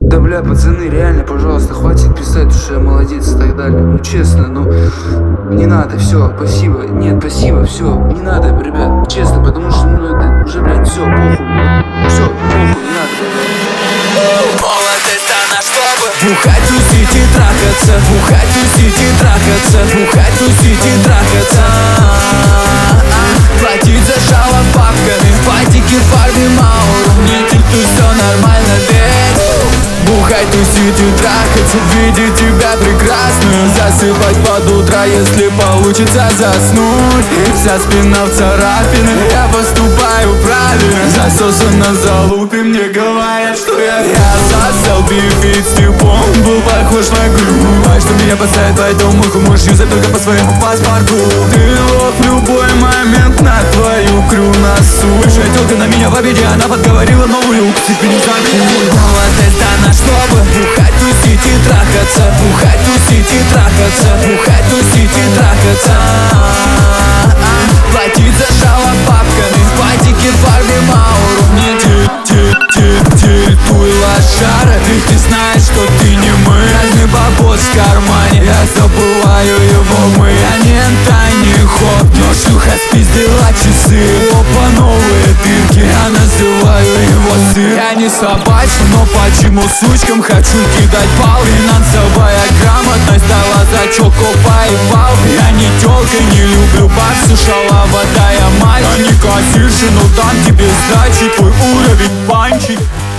Да бля, пацаны, реально, пожалуйста, хватит писать, что я молодец и так далее. Ну честно, ну не надо, все, спасибо. Нет, спасибо, все, не надо, ребят, честно, потому что ну это уже, блядь, все, похуй. Все, похуй, не надо. Молодость она чтобы бухать, тусить и трахаться, бухать, тусить и трахаться, бухать, тусить и трахаться. Платить за шало бабками, патики, фарби, мауру. Мне тут все нормально, ведь бухать, тусить и трахаться, видеть тебя прекрасную, засыпать под утро, если получится заснуть. И вся спина в царапины, я поступаю правильно. Засосан на залупе, мне говорят, что я засал бифит с типом, был похож на грубо, что меня поставит в эту муху, можешь юзать только по своему паспорту. Ты лох в любой момент на твою крю носу. Бывшая тёлка на меня в обиде, она подговорила новую, теперь не замкнуть. Молодость дана, чтобы бухать, тусить и трахаться, бухать, тусить и трахаться, бухать, тусить и трахаться. Платить за шало бабками, патики, фарби, мауру. Мне твой лошара, ведь ты знаешь, что ты не мы. Разный бабос в кармане, я забываю его мы. Я не тайный ход, но шлюха спиздила часы. Опа, новые дырки, я называю его сын. Я не собачка, но почему сучкам хочу кидать пал? Финансовая грамотность дала зачет, копа и пал. Я не тёлка, не люблю баксы, шалава, да я мальчик. А не кассирши, но дам тебе сдачи, твой уровень панчик.